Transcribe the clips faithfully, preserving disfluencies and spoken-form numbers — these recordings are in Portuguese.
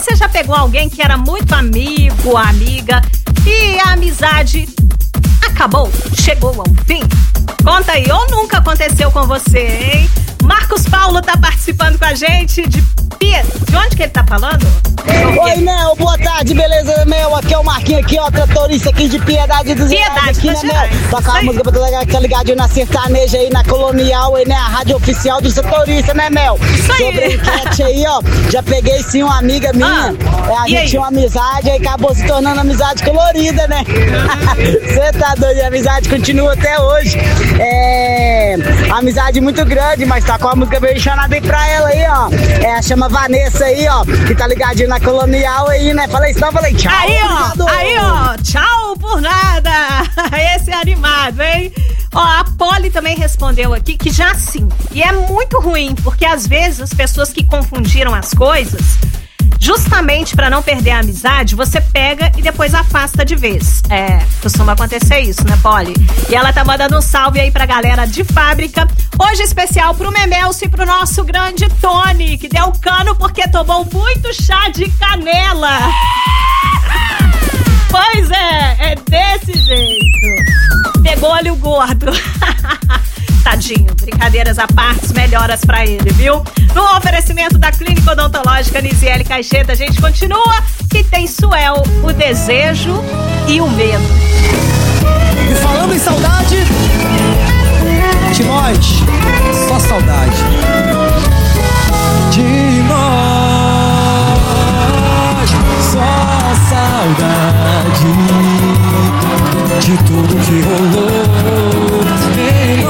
Você já pegou alguém que era muito amigo, amiga, e a amizade acabou, chegou ao fim? Conta aí, ou nunca aconteceu com você, hein? Marcos Paulo tá participando com a gente de Pia. De onde que ele tá falando? Oi, Mel, boa tarde, beleza, Mel? Aqui é o Marquinhos aqui, ó, tratorista aqui de Piedade dos Piedade aqui, né, Mel? Tocar a música pra toda galera que tá ligadinho na sertaneja aí, na Colonial, aí, né? A rádio oficial do tratorista, né, Mel? Isso aí. Sobre a enquete aí, ó, já peguei sim uma amiga minha, Ah, é, a e gente aí? tinha uma amizade, aí acabou se tornando amizade colorida, né? Você tá doido, a amizade continua até hoje. É, amizade muito grande, mas tá com a música bem chamada aí pra ela aí, ó. É, chama Vanessa aí, ó, que tá ligadinho na Colonial aí, né? Falei isso, não, falei tchau. Aí, ó, obrigado. aí, ó, tchau por nada. Esse é animado, hein? Ó, a Polly também respondeu aqui que já sim. E é muito ruim, porque às vezes as pessoas que confundiram as coisas, justamente pra não perder a amizade, você pega e depois afasta de vez. É, costuma acontecer isso, né, Polly? E ela tá mandando um salve aí pra galera de fábrica. Hoje especial pro Memelso e pro nosso grande Tony, que deu cano porque tomou muito chá de canela. Pois é, é desse jeito. Pegou olho gordo. Tadinho, brincadeiras à parte, melhoras pra ele, viu? No oferecimento da Clínica Odontológica Nisiele Caixeta, a gente continua e tem Suel, o desejo e o medo. E falando em saudade, de nós, só saudade. De nós, só saudade. De tudo que rolou em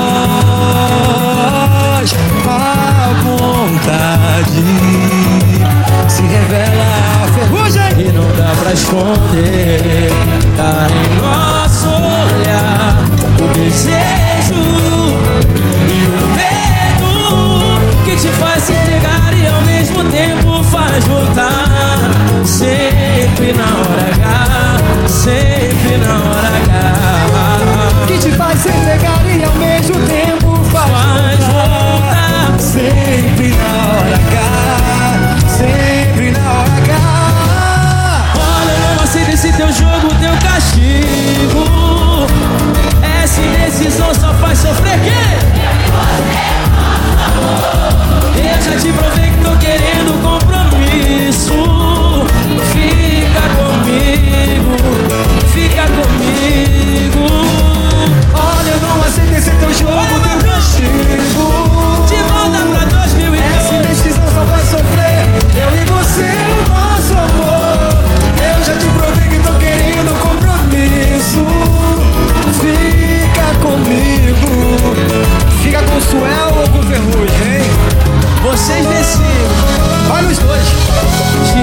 nós, a vontade se revela a ferrugem e não dá pra esconder. Tá em nosso olhar o desejo e o medo que te faz se entregar e ao mesmo tempo faz voltar. Sempre na hora H, sempre na hora H, que te faz se entregar e ao mesmo tempo faz, faz voltar. Sempre na hora H, sempre na hora H. Olha, eu não aceito esse teu jogo, teu castigo. Essa indecisão só faz sofrer quem? Eu já te provei que tô querendo compromisso. Fica comigo, fica comigo. Olha, eu não aceito esse teu jogo, teu castigo. De volta pra dois mil e dois. Essa indecisão só vai sofrer. Eu e você, o nosso amor. Eu já te provei que tô querendo compromisso. Fica comigo. Fica com o Suel ou com o Ferrugem, hein? Vocês decidem. Olha os dois. De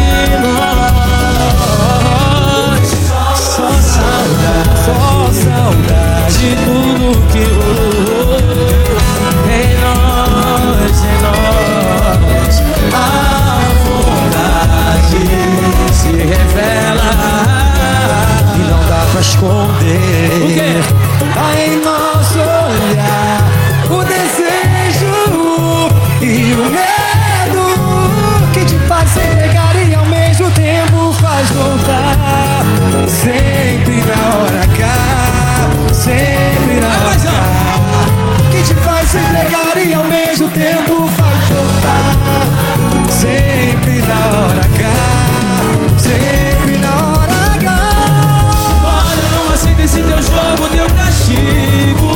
nós, só saudade, só saudade de tudo que rolou em nós, em nós. A vontade se revela e não dá pra esconder. O quê? Tá em nosso olhar o desejo e o medo que te faz se entregar e ao mesmo tempo faz voltar. Sempre na hora H, sempre na hora H, que te faz se entregar e ao mesmo tempo faz voltar. Sempre na hora H, sempre na hora H. Olha, eu não aceito esse teu jogo, teu castigo.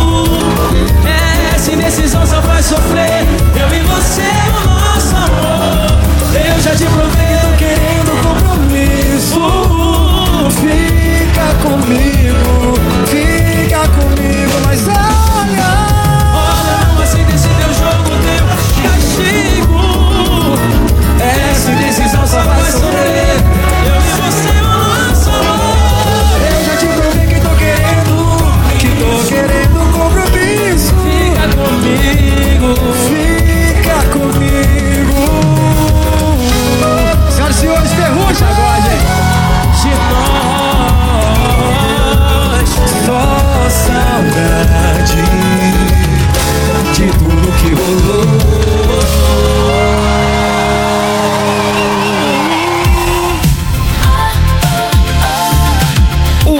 Essa indecisão só faz sofrer. Eu e você, o nosso amor. Eu já te provei que tô querendo compromisso. Fica comigo, fica comigo, mas olha. Olha, não aceita esse teu jogo, teu castigo. Essa indecisão só faz sofrer. Eu e você, o nosso amor. Eu já te provei que tô querendo, que tô querendo compromisso. Fica comigo, fica comigo. Senhoras e senhores, Ferrugem agora, gente. De nós,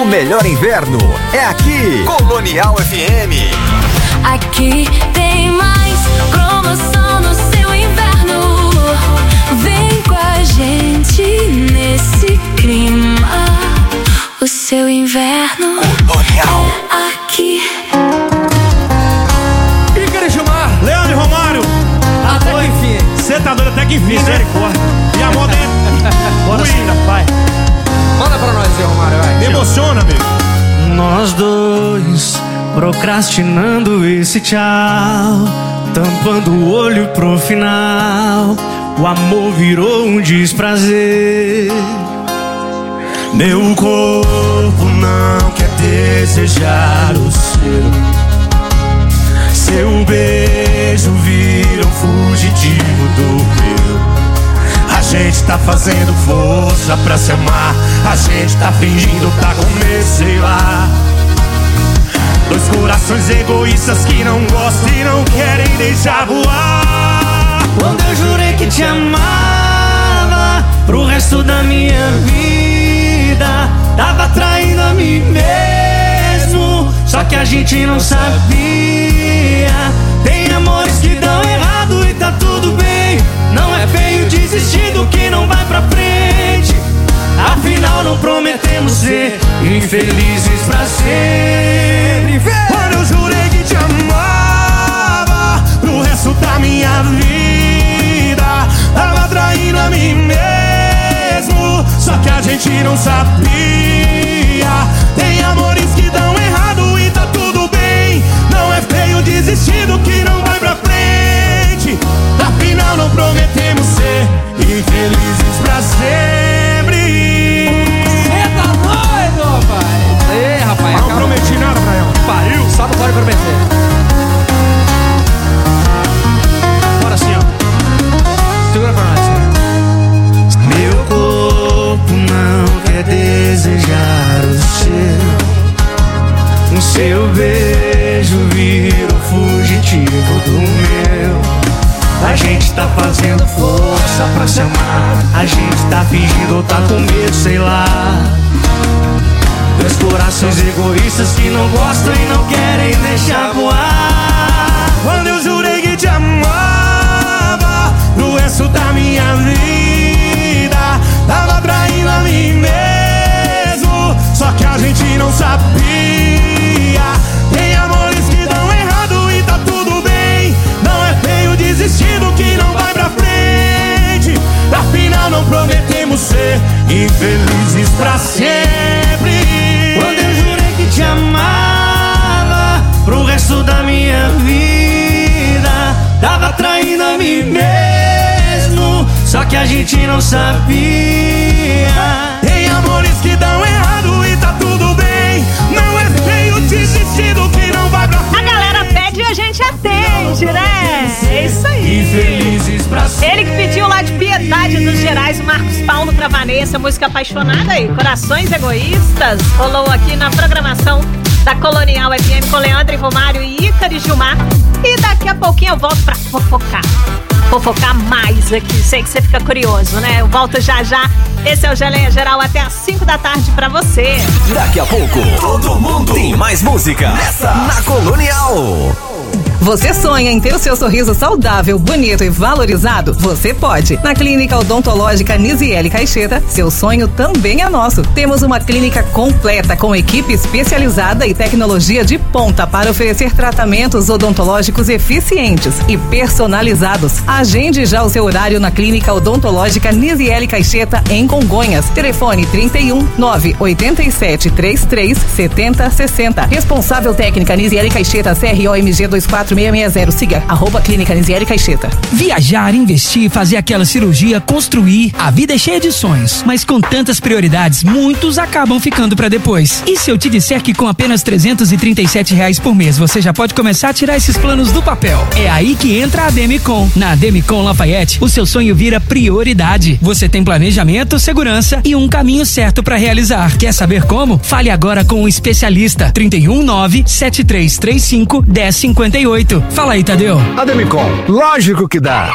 O melhor inverno é aqui, Colonial F M. Aqui tem mais promoção no seu inverno. Vem com a gente nesse clima. O seu inverno Colonial é aqui. Ícaro Gilmar, Leandro e Romário. Até que enfim. Você tá doido até que enfim, misericórdia. E a moda é. Bora, Cira, vai. Manda pra nós, seu Romário, vai. Me emociona, amigo. Nós dois procrastinando esse tchau, tampando o olho pro final. O amor virou um desprazer. Meu corpo não quer desejar o seu. Seu beijo vira um fugitivo do meu. A gente tá fazendo força pra se amar. A gente tá fingindo tá com medo, sei lá. Dois corações egoístas que não gostam e não querem deixar voar. Quando eu jurei que te amava pro resto da minha vida, tava traindo a mim mesmo, só que a gente não sabia. Tem amores que dão errado e tá tudo bem. Não é feio desistir do que não vai pra frente. Afinal não prometemos ser infelizes pra sempre. Quando eu jurei que te amava pro resto da minha vida, tava traindo a mim mesmo, só que a gente não sabia. Tem amores que dão errado e tá tudo bem. Não é feio desistir do que não vai pra frente. Afinal não prometemos ser infelizes pra sempre. Cê tá doido, pai? Ei, rapaz, Não prometi nada pra ela. Pariu, só não pode prometer. Bora assim, ó. Segura pra nós. Meu corpo não quer desejar o seu. O seu beijo vira o fugitivo do meu. A gente tá fazendo força pra se amar. A gente tá fingindo ou tá com medo, sei lá. Dois corações egoístas que não gostam e não querem deixar voar. Quando eu jurei que te amava pro resto da minha vida, tava traindo a mim mesmo, só que a gente não sabia. Tem amores que dão errado e tá tudo bem. Não é feio desistir do que não vai pra frente. Afinal não prometemos ser infelizes pra sempre. Quando eu jurei que te amava pro resto da minha vida, tava traindo a mim mesmo, só que a gente não sabia. Tem amores que dão errado e tá tudo bem. Não é feio desistir do que não vai pra frente. A galera pede e a gente atende, né? É isso aí. Infelizes pra sempre. Ele que pediu lá de Piedade dos Gerais, o Marcos Paulo pra Vanessa, música apaixonada aí, Corações Egoístas, rolou aqui na programação da Colonial F M com Leandro e Romário e Ícaro e Gilmar. E daqui a pouquinho eu volto pra fofocar. Fofocar mais aqui, sei que você fica curioso, né? Eu volto já já. Esse é o Geleia Geral até às cinco da tarde pra você. Daqui a pouco, todo mundo tem mais música nessa na Colonial. Você sonha em ter o seu sorriso saudável, bonito e valorizado? Você pode. Na Clínica Odontológica Nisiele Caixeta, seu sonho também é nosso. Temos uma clínica completa com equipe especializada e tecnologia de ponta para oferecer tratamentos odontológicos eficientes e personalizados. Agende já o seu horário na Clínica Odontológica Nisiele Caixeta em Congonhas. Telefone trinta e um, nove oito sete, trinta e três, setenta, sessenta. Responsável técnica Nisiele Caixeta, C R O M G dois quatro seis seis zero. Siga arroba Clínica Nisiele Caixeta. Viajar, investir, fazer aquela cirurgia, construir. A vida é cheia de sonhos, mas com tantas prioridades, muitos acabam ficando pra depois. E se eu te disser que com apenas trezentos e trinta e sete reais por mês você já pode começar a tirar esses planos do papel? É aí que entra a Demicon. Na Demicon Lafayette, o seu sonho vira prioridade. Você tem planejamento, segurança e um caminho certo pra realizar. Quer saber como? Fale agora com o especialista. trinta e um, nove sete três três cinco, um zero cinco oito. Fala aí, Tadeu. A Demicon, lógico que dá.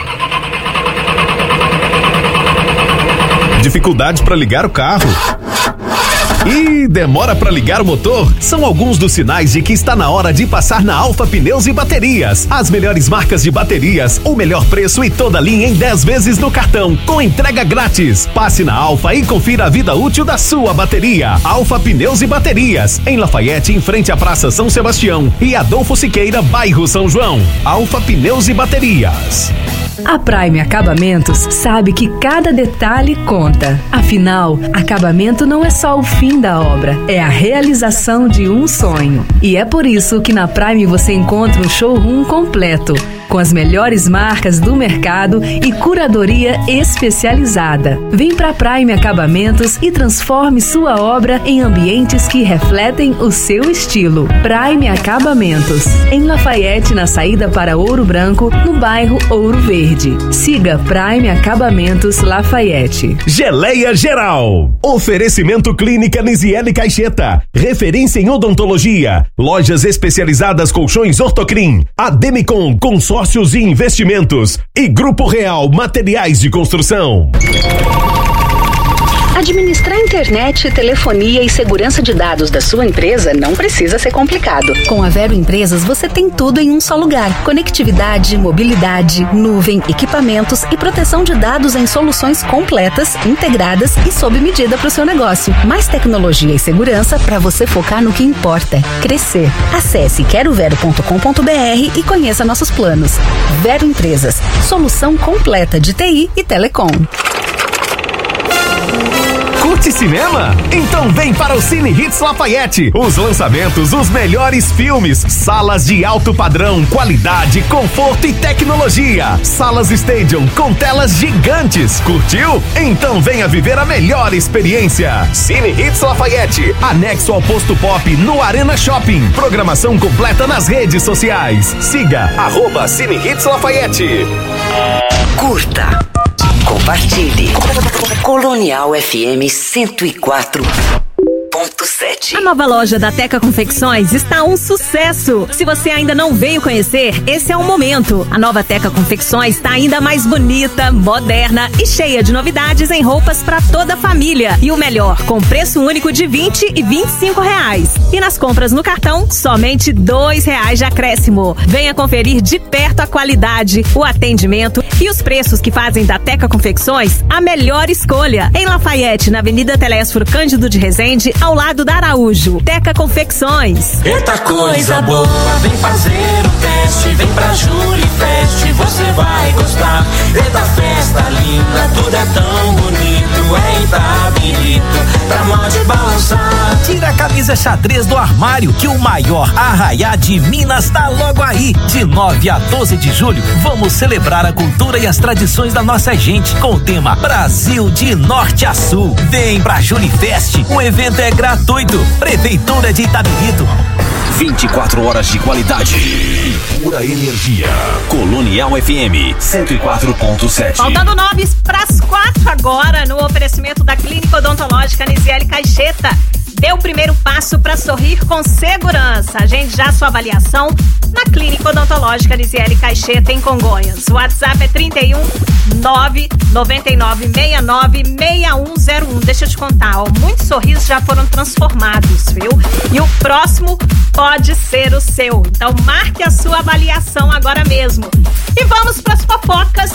Dificuldades para ligar o carro? E demora pra ligar o motor? São alguns dos sinais de que está na hora de passar na Alfa Pneus e Baterias. As melhores marcas de baterias, o melhor preço e toda a linha em dez vezes no cartão, com entrega grátis. Passe na Alfa e confira a vida útil da sua bateria. Alfa Pneus e Baterias, em Lafayette, em frente à Praça São Sebastião e Adolfo Siqueira, bairro São João. Alfa Pneus e Baterias. A Prime Acabamentos sabe que cada detalhe conta. Afinal, acabamento não é só o fim da obra, é a realização de um sonho. E é por isso que na Prime você encontra um showroom completo, com as melhores marcas do mercado e curadoria especializada. Vem pra Prime Acabamentos e transforme sua obra em ambientes que refletem o seu estilo. Prime Acabamentos, em Lafayette, na saída para Ouro Branco, no bairro Ouro Verde. Siga Prime Acabamentos Lafayette. Geleia Geral. Oferecimento Clínica Nisiele Caixeta. Referência em odontologia. Lojas especializadas Colchões Ortocrim. Ademicon Consórcios e Investimentos. E Grupo Real Materiais de Construção. Administrar internet, telefonia e segurança de dados da sua empresa não precisa ser complicado. Com a Vero Empresas você tem tudo em um só lugar. Conectividade, mobilidade, nuvem, equipamentos e proteção de dados em soluções completas, integradas e sob medida para o seu negócio. Mais tecnologia e segurança para você focar no que importa: crescer. Acesse quero vero ponto com ponto br e conheça nossos planos. Vero Empresas, solução completa de T I e telecom. Curte cinema? Então vem para o Cine Hits Lafayette. Os lançamentos, os melhores filmes, salas de alto padrão, qualidade, conforto e tecnologia. Salas Stadium com telas gigantes. Curtiu? Então venha viver a melhor experiência. Cine Hits Lafayette, anexo ao Posto Pop no Arena Shopping. Programação completa nas redes sociais. Siga arroba Cine Hits Lafayette. Curta. Compartilhe. Colonial F M cento e quatro ponto sete. A nova loja da Teca Confecções está um sucesso. Se você ainda não veio conhecer, esse é o momento. A nova Teca Confecções está ainda mais bonita, moderna e cheia de novidades em roupas para toda a família. E o melhor, com preço único de vinte e vinte e cinco reais. E nas compras no cartão, somente dois reais de acréscimo. Venha conferir de perto a qualidade, o atendimento e os preços que fazem da Teca Confecções a melhor escolha. Em Lafayette, na Avenida Telésforo Cândido de Resende, ao lado da Araújo. Teca Confecções. Eita coisa boa, vem fazer o teste, vem pra Julifest, você vai gostar. Eita festa linda, tudo é tão bonito, é Itabirito, pra mó de balançar. Tira a camisa xadrez do armário, que o maior arraiá de Minas tá logo aí. De nove a doze de julho, vamos celebrar a cultura e as tradições da nossa gente, com o tema Brasil de Norte a Sul. Vem pra Julifest, o evento é gratuito. Prefeitura de Itabirito. vinte e quatro horas de qualidade e pura energia. Colonial F M cento e quatro ponto sete. Faltando nove para as quatro agora, no oferecimento da Clínica Odontológica Nisiele Caixeta. Dê o primeiro passo para sorrir com segurança. Agende já sua avaliação na Clínica Odontológica Nisiele Caixeta, em Congonhas. O WhatsApp é trinta e um, nove nove nove, seis nove, seis um zero um. Deixa eu te contar, ó, muitos sorrisos já foram transformados, viu? E o próximo pode ser o seu. Então marque a sua avaliação agora mesmo. E vamos para as fofocas.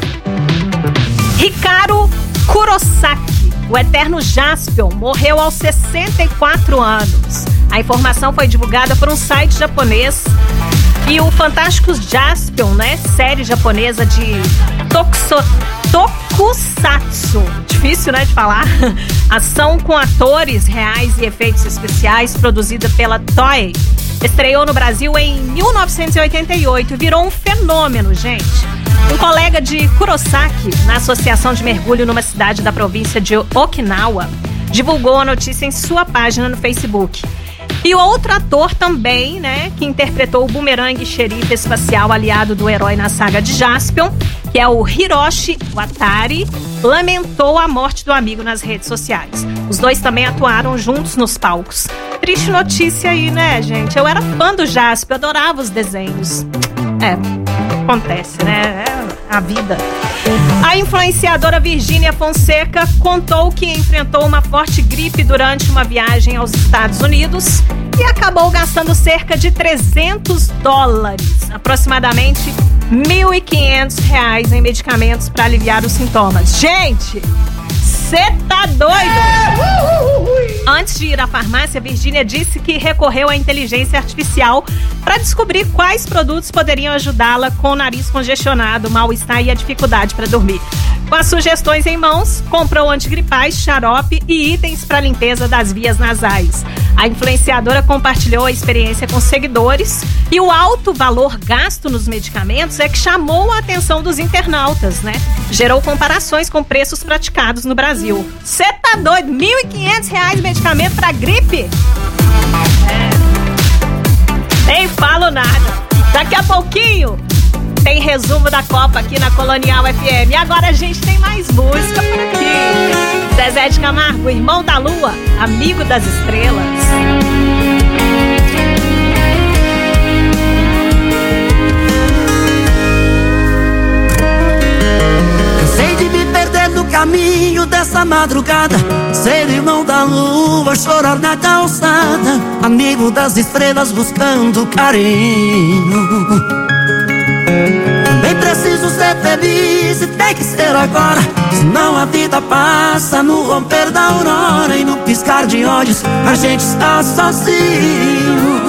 Ricardo Kurosaki, o eterno Jaspion, morreu aos sessenta e quatro anos. A informação foi divulgada por um site japonês. E o Fantástico Jaspion, né? Série japonesa de tokuso, tokusatsu. Difícil, né, de falar. Ação com atores reais e efeitos especiais, produzida pela Toei. Estreou no Brasil em mil novecentos e oitenta e oito e virou um fenômeno, gente. Um colega de Kurosaki, na Associação de Mergulho numa cidade da província de Okinawa, divulgou a notícia em sua página no Facebook. E outro ator também, né, que interpretou o bumerangue xerife espacial aliado do herói na saga de Jaspion, que é o Hiroshi Watari, lamentou a morte do amigo nas redes sociais. Os dois também atuaram juntos nos palcos. Triste notícia aí, né, gente? Eu era fã do Jaspion, adorava os desenhos. É, acontece, né? É a vida. A influenciadora Virgínia Fonseca contou que enfrentou uma forte gripe durante uma viagem aos Estados Unidos e acabou gastando cerca de trezentos dólares, aproximadamente mil e quinhentos reais em medicamentos para aliviar os sintomas. Gente, você tá doido? Antes de ir à farmácia, Virgínia disse que recorreu à inteligência artificial para descobrir quais produtos poderiam ajudá-la com o nariz congestionado, mal-estar e a dificuldade para dormir. Com as sugestões em mãos, comprou antigripais, xarope e itens para limpeza das vias nasais. A influenciadora compartilhou a experiência com seguidores e o alto valor gasto nos medicamentos é que chamou a atenção dos internautas, né? Gerou comparações com preços praticados no Brasil. Você tá doido? mil e quinhentos reais medicamento pra gripe? É. Nem falo nada. Daqui a pouquinho tem resumo da Copa aqui na Colonial F M. E agora a gente tem mais música por aqui. Zezé de Camargo, Irmão da Lua, Amigo das Estrelas. Cansei de me perder no caminho dessa madrugada, ser irmão da lua, chorar na calçada, amigo das estrelas buscando carinho. Também preciso ser feliz e tem que ser agora, senão a vida passa no romper da aurora e no piscar de olhos a gente está sozinho.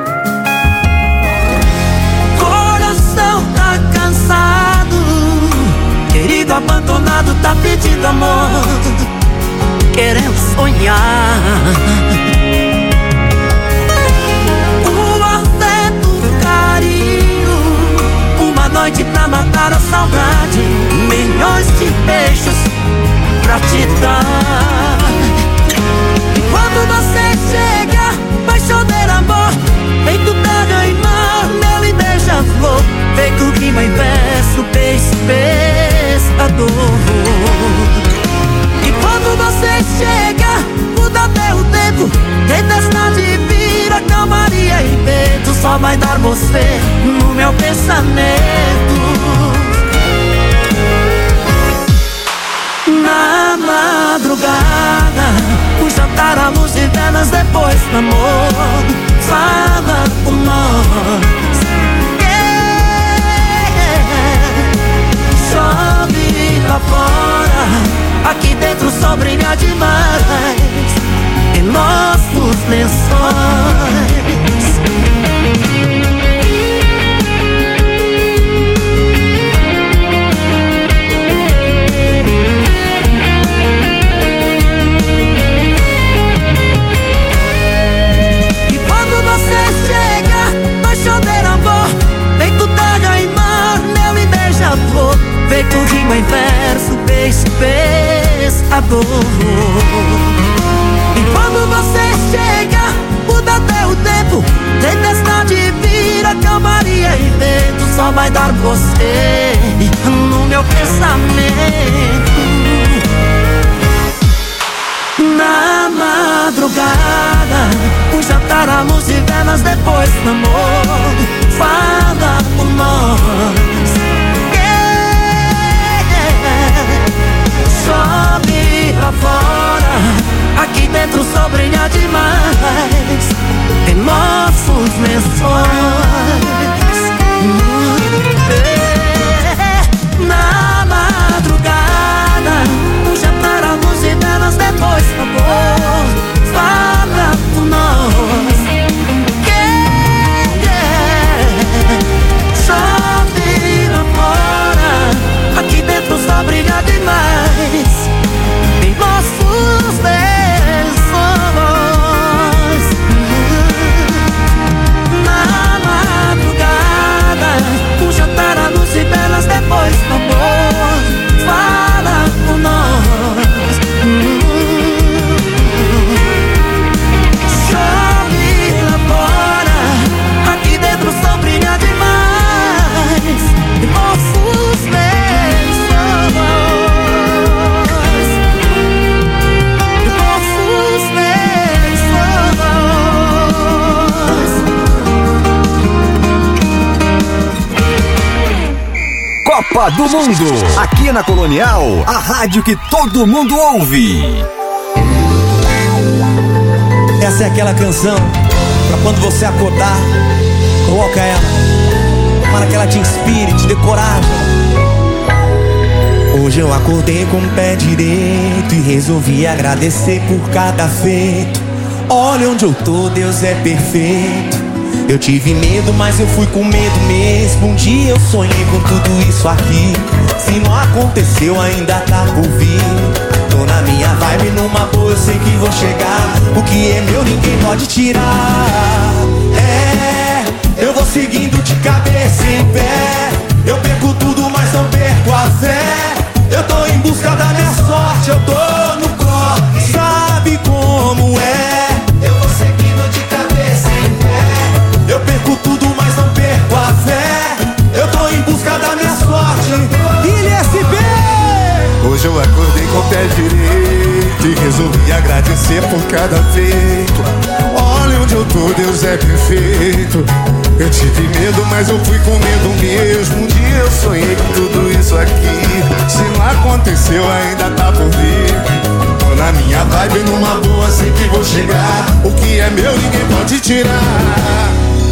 Coração tá cansado, querido abandonado tá pedindo amor, querendo sonhar. O afeto, o carinho, uma noite pra matar a saudade, milhões de beijos pra te dar. E quando você chega, vai chover amor, feito terra e mar, mel e beija-flor, feito rima e verso, peixe, pescador. E quando você chega, muda até o tempo, tempestade vira calmaria e vento, só vai dar você no meu pensamento. Na madrugada, o jantar à luz de velas, depois do amor, fala com nós. Yeah. Chove lá fora, aqui dentro só brilha demais em nossos lençóis. E quando você chega, vai chover amor, feito terra e mar, mel e beija-flor, feito rima em verso, peixe, pescador. E quando você chega, muda até o tempo, tempestade vira calmaria e vento, só vai dar você no meu pensamento. Na madrugada, o jantar à luz de velas, depois do amor, fala por nós. Yeah. Chove lá fora, aqui dentro só brilha demais em nossos lençóis. Na madrugada, um jantar à luz de velas, depois do amor, fala por nós. Yeah, yeah. Chove Copa do Mundo. Aqui na Colonial, a rádio que todo mundo ouve. Essa é aquela canção pra quando você acordar, coloca ela, para que ela te inspire, te dê coragem. Hoje eu acordei com o pé direito e resolvi agradecer por cada feito. Olha onde eu tô, Deus é perfeito. Eu tive medo, mas eu fui com medo mesmo. Um dia eu sonhei com tudo isso aqui. Se não aconteceu, ainda tá por vir. Tô na minha vibe, numa boa, eu sei que vou chegar. O que é meu ninguém pode tirar. É, eu vou seguindo de cabeça em pé. Eu perco tudo, mas não perco a fé. Eu tô em busca da minha sorte, eu tô no corre. Sabe como é? Eu vou seguindo de cabeça em pé. Eu perco tudo, mas não perco a fé. Eu tô em busca da minha sorte. Ilha S B! Hoje eu acordei com o pé direito e resolvi agradecer por cada feito. Olha onde eu tô, Deus é perfeito. Eu tive medo, mas eu fui com medo mesmo. Um dia eu sonhei com tudo isso aqui. Se não aconteceu, ainda tá por vir. Tô na minha vibe, numa boa, sei que vou chegar. O que é meu, ninguém pode tirar.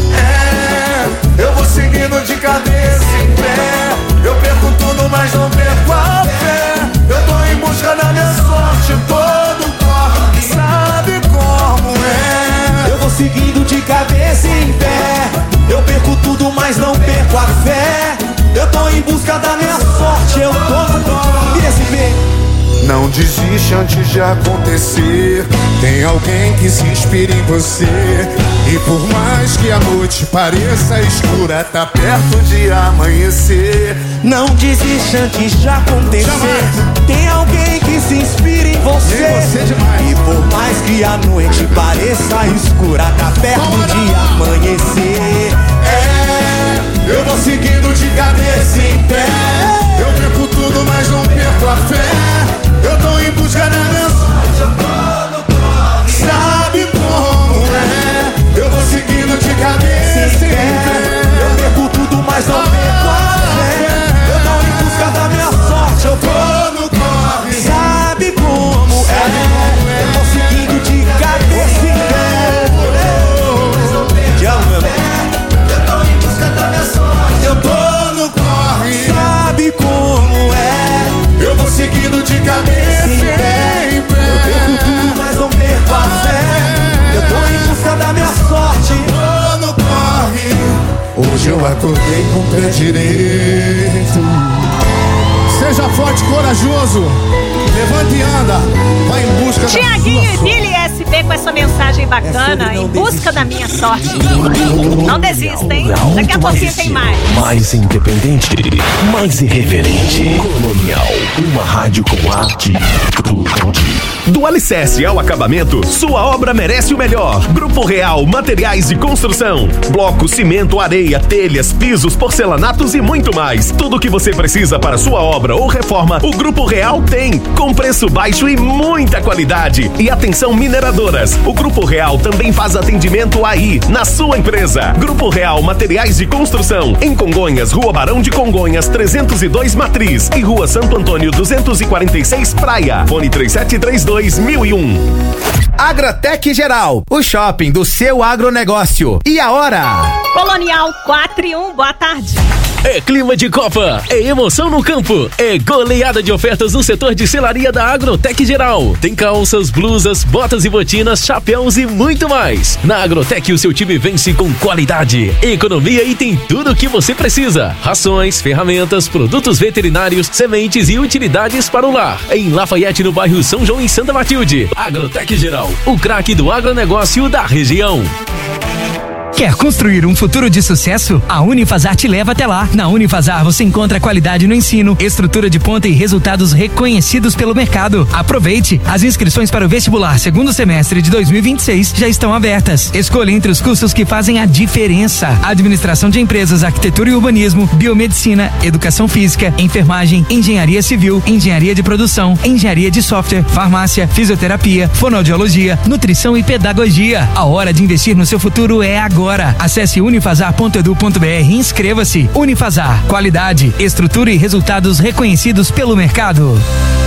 É, eu vou seguindo de cabeça em pé. Eu perco tudo, mas não perco a fé. Eu tô em busca da minha sorte, todo corre. Sabe como é? Eu vou seguindo de cabeça em pé. Eu perco tudo, mas não perco a fé. Eu tô em busca da minha sorte, eu tô no corre. S B. Não desiste antes de acontecer. Tem alguém que se inspira em você. E por mais que a noite pareça escura, tá perto de amanhecer. Não desiste antes de acontecer. Jamais. Tem alguém que se inspira em você. Tem você demais. E por mais que a noite pareça escura, tá perto de amanhecer. É, eu vou seguindo de cabeça em pé. Eu perco tudo, mas não perco a fé. Eu tô em busca da minha sorte, eu tô no corre. Sabe como é? Eu vou seguindo de cabeça em pé. Eu perco tudo, mas não perco a fé. Eu tô em busca da minha sorte, eu tô no corre. Sabe como é? Eu vou seguindo de cabeça em pé. Te amo, meu irmão. Eu tô em busca da minha sorte, eu tô no corre. Sabe como é? Eu vou seguindo de cabeça em pé. Eu perco tudo, mas não perco a fé. Eu tô em busca da minha sorte, tô no corre. Hoje eu acordei com o pé direito. Seja forte e corajoso. Levante e anda. Vai em busca da sua sorte. Tiaguinho e Billy S B com essa mensagem bacana, em busca da minha sorte. Não desista, hein? Daqui a pouquinho tem mais. Mais independente, mais irreverente. Colonial, uma rádio com arte. Do alicerce ao acabamento, sua obra merece o melhor. Grupo Real Materiais de Construção. Bloco, cimento, areia, telhas, pisos, porcelanatos e muito mais. Tudo o que você precisa para sua obra ou reforma, o Grupo Real tem. Com preço baixo e muita qualidade. E atenção, mineradoras. O Grupo Real também faz atendimento aí, na sua empresa. Grupo Real Materiais de Construção. Em Congonhas, Rua Barão de Congonhas, trezentos e dois Matriz. E Rua Santo Antônio, duzentos e quarenta e seis Praia. Fone três sete três dois mil e um. Agrotec Geral, o shopping do seu agronegócio. E a hora? Colonial quatro e um, boa tarde. É clima de Copa, é emoção no campo, é goleada de ofertas no setor de selaria da Agrotec Geral. Tem calças, blusas, botas e botinas, chapéus e muito mais. Na Agrotec o seu time vence com qualidade, economia e tem tudo o que você precisa. Rações, ferramentas, produtos veterinários, sementes e utilidades para o lar. Em Lafayette, no bairro São João, em Santa Matilde. Agrotec Geral, o craque do agronegócio da região. Quer construir um futuro de sucesso? A Unifasar te leva até lá. Na Unifasar você encontra qualidade no ensino, estrutura de ponta e resultados reconhecidos pelo mercado. Aproveite! As inscrições para o vestibular segundo semestre de dois mil e vinte e seis já estão abertas. Escolha entre os cursos que fazem a diferença: administração de empresas, arquitetura e urbanismo, biomedicina, educação física, enfermagem, engenharia civil, engenharia de produção, engenharia de software, farmácia, fisioterapia, fonoaudiologia, nutrição e pedagogia. A hora de investir no seu futuro é agora. agora. Acesse unifasar ponto edu ponto br e inscreva-se. Unifasar, qualidade, estrutura e resultados reconhecidos pelo mercado.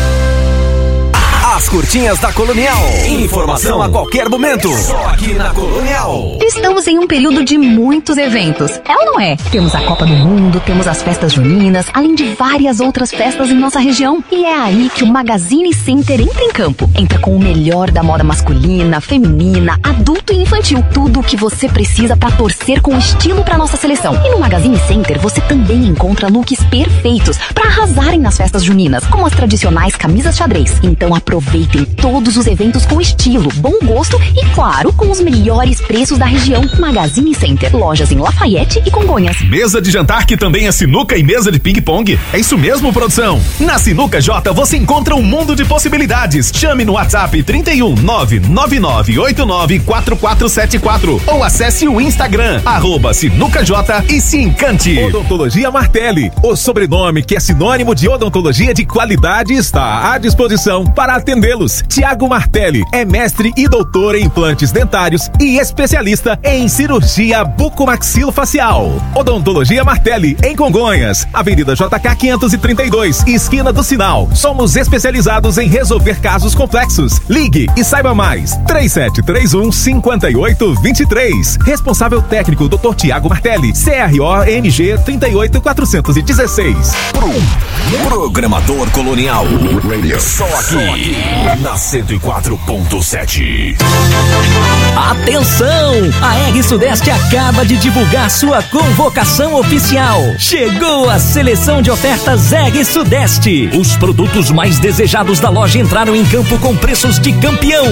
As curtinhas da Colonial. Informação a qualquer momento. Só aqui na Colonial. Estamos em um período de muitos eventos. É ou não é? Temos a Copa do Mundo, temos as festas juninas, além de várias outras festas em nossa região. E é aí que o Magazine Center entra em campo. Entra com o melhor da moda masculina, feminina, adulto e infantil. Tudo o que você precisa para torcer com estilo para nossa seleção. E no Magazine Center você também encontra looks perfeitos para arrasarem nas festas juninas, como as tradicionais camisas xadrez. Então aproveite. Aproveitem todos os eventos com estilo, bom gosto e, claro, com os melhores preços da região. Magazine Center, lojas em Lafayette e Congonhas. Mesa de jantar que também é sinuca e mesa de ping-pong? É isso mesmo, produção? Na Sinuca J você encontra um mundo de possibilidades. Chame no WhatsApp trinta e um, nove nove nove oito nove quatro quatro sete quatro ou acesse o Instagram, arroba Sinuca J e se encante. Odontologia Martelli, o sobrenome que é sinônimo de odontologia de qualidade, está à disposição para atender atendê-los. Tiago Martelli é mestre e doutor em implantes dentários e especialista em cirurgia bucomaxilofacial. Odontologia Martelli, em Congonhas, Avenida J K quinhentos e trinta e dois, esquina do Sinal. Somos especializados em resolver casos complexos. Ligue e saiba mais. três sete três um, cinco oito dois três. Responsável técnico doutor Tiago Martelli, C R O M G trinta e oito quatrocentos e dezesseis. Programador Colonial. Só aqui na cento e quatro ponto sete. Atenção! A R Sudeste acaba de divulgar sua convocação oficial. Chegou a seleção de ofertas R Sudeste. Os produtos mais desejados da loja entraram em campo com preços de campeão.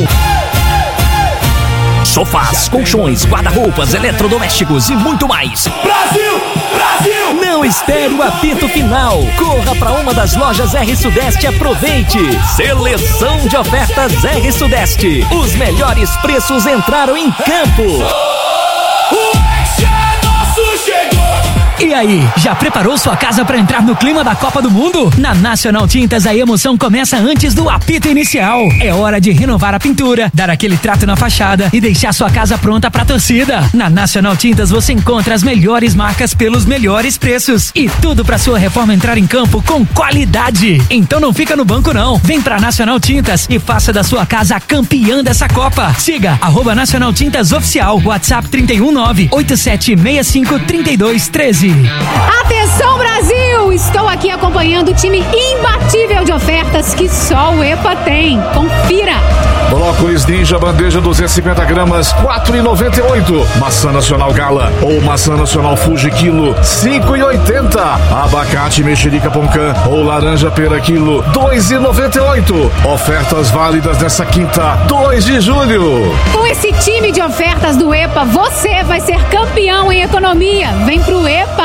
Sofás, colchões, guarda-roupas, eletrodomésticos e muito mais. Brasil! Brasil! Não espere o apito final. Corra para uma das lojas R Sudeste e aproveite. Seleção de ofertas R Sudeste. Os melhores preços entraram em campo. O Ex é nosso, chegou! E aí, já preparou sua casa para entrar no clima da Copa do Mundo? Na Nacional Tintas a emoção começa antes do apito inicial. É hora de renovar a pintura, dar aquele trato na fachada e deixar sua casa pronta pra torcida. Na Nacional Tintas você encontra as melhores marcas pelos melhores preços e tudo pra sua reforma entrar em campo com qualidade. Então não fica no banco não. Vem pra Nacional Tintas e faça da sua casa a campeã dessa Copa. Siga arroba Nacional Tintas Oficial, WhatsApp trinta e um, nove oito sete seis cinco, trinta e dois, treze. Atenção, Brasil! Estou aqui acompanhando o time imbatível de ofertas que só o EPA tem. Confira! Brócolis Ninja, bandeja duzentos e cinquenta gramas, quatro reais e noventa e oito centavos. Maçã Nacional Gala ou maçã Nacional Fuji quilo, cinco reais e oitenta centavos. Abacate Mexerica Poncã ou laranja pera quilo, dois reais e noventa e oito centavos. Ofertas válidas nessa quinta, dois de julho. Com esse time de ofertas do EPA, você vai ser campeão em economia. Vem pro EPA!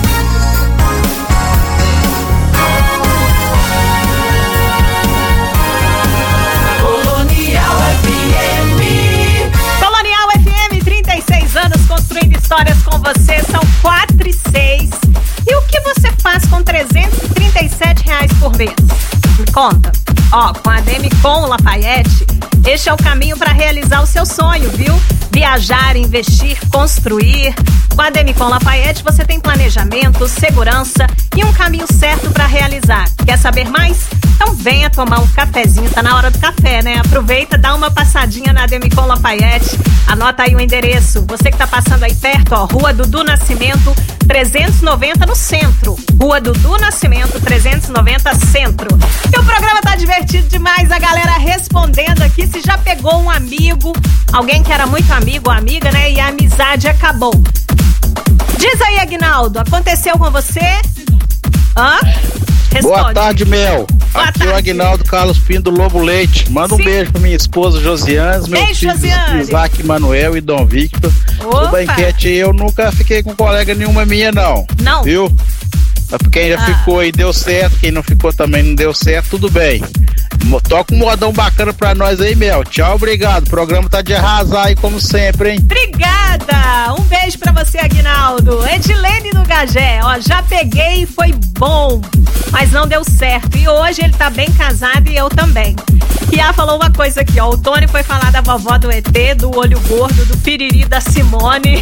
Anos construindo histórias com você, são quatro e seis. E o que você faz com trezentos e trinta e sete reais por mês? Me conta. Ó, com a Demicon Lafayette, este é o caminho para realizar o seu sonho, viu? Viajar, investir, construir. Com a Demicon Lafayette você tem planejamento, segurança e um caminho certo para realizar. Quer saber mais? Então venha tomar um cafezinho, tá na hora do café, né? Aproveita, dá uma passadinha na Demicon Lafayette, anota aí o endereço. Você que tá passando aí perto, ó, Rua Dudu Nascimento, trezentos e noventa no centro. Rua Dudu Nascimento, trezentos e noventa centro. E o programa tá divertido demais, a galera respondendo aqui se já pegou um amigo, alguém que era muito amigo ou amiga, né? E a amizade acabou. Diz aí, Aguinaldo, aconteceu com você? Hã? Responde. Boa tarde, Mel. Boa Aqui tarde. é o Aguinaldo Carlos Pinto do Lobo Leite. Manda um Sim. beijo pra minha esposa Josiane, meu Beijo, filho Josiane. Isaac Manuel e Dom Victor. Opa. O banquete eu nunca fiquei com colega nenhuma minha, não. Não? Viu? Quem já Ah. ficou aí deu certo, quem não ficou também não deu certo, tudo bem. Mo- Toca um modão bacana pra nós aí, Mel. Tchau, obrigado. O programa tá de arrasar aí, como sempre, hein? Obrigada! Um beijo pra você, Aguinaldo. Edilene do Gagé, ó, já peguei e foi bom, mas não deu certo. E hoje ele tá bem casado e eu também. Kiá falou falou uma coisa aqui, ó. O Tony foi falar da vovó do E T, do olho gordo, do piriri da Simone.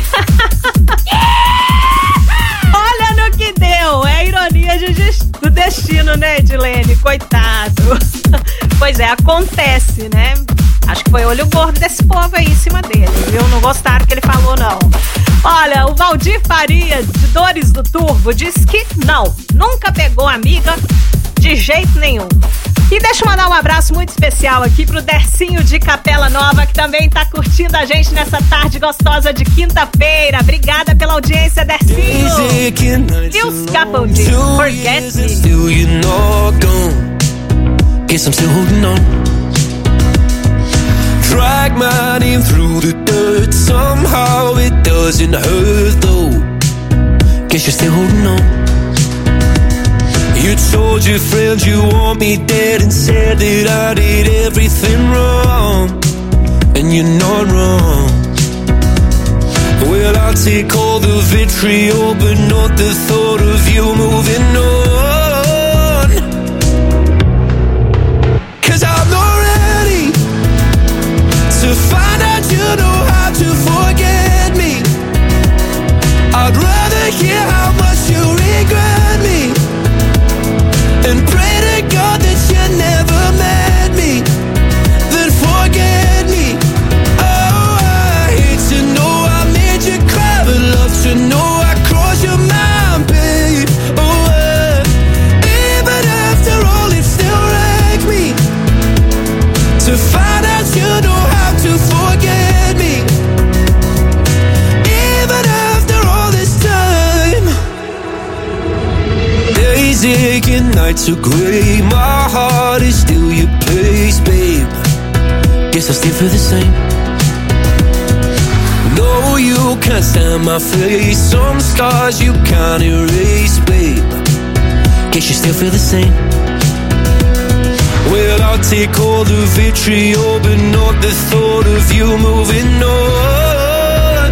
Olha no que deu. É a ironia de, do destino, né, Edilene? Coitado. Pois é, acontece, né? Acho que foi olho gordo desse povo aí em cima dele, viu? Não gostaram que ele falou, não. Olha, o Valdir Faria, de Dores do Turbo, diz que não, nunca pegou amiga de jeito nenhum. E deixa eu mandar um abraço muito especial aqui pro Dercinho de Capela Nova, que também tá curtindo a gente nessa tarde gostosa de quinta-feira. Obrigada pela audiência, Dercinho. E os Capaldi, Forget Me. Still you're not gone. Guess I'm still holding on. Drag my name through the dirt. Somehow it doesn't hurt though. Guess you're still holding on. You told your friends you want me dead and said that I did everything wrong. And you're not wrong. Well, I'll take all the vitriol, but not the thought of you moving on. Cause I'm not ready to find out you know how to forget me. I'd rather hear how much you regret me and pray to God that you never met me, then forget me. Oh, I hate to know I made you cry, but love to know I crossed your mind, babe. Oh, uh, even after all, it still wrecked me to find out you know how to forget me. Even after all this time, days aching, nights are gray. My heart is still your place, babe. Guess I still feel the same. No, you can't stand my face. Some scars you can't erase, babe. Guess you still feel the same. Well, I'll take all the vitriol, but not the thought of you moving on.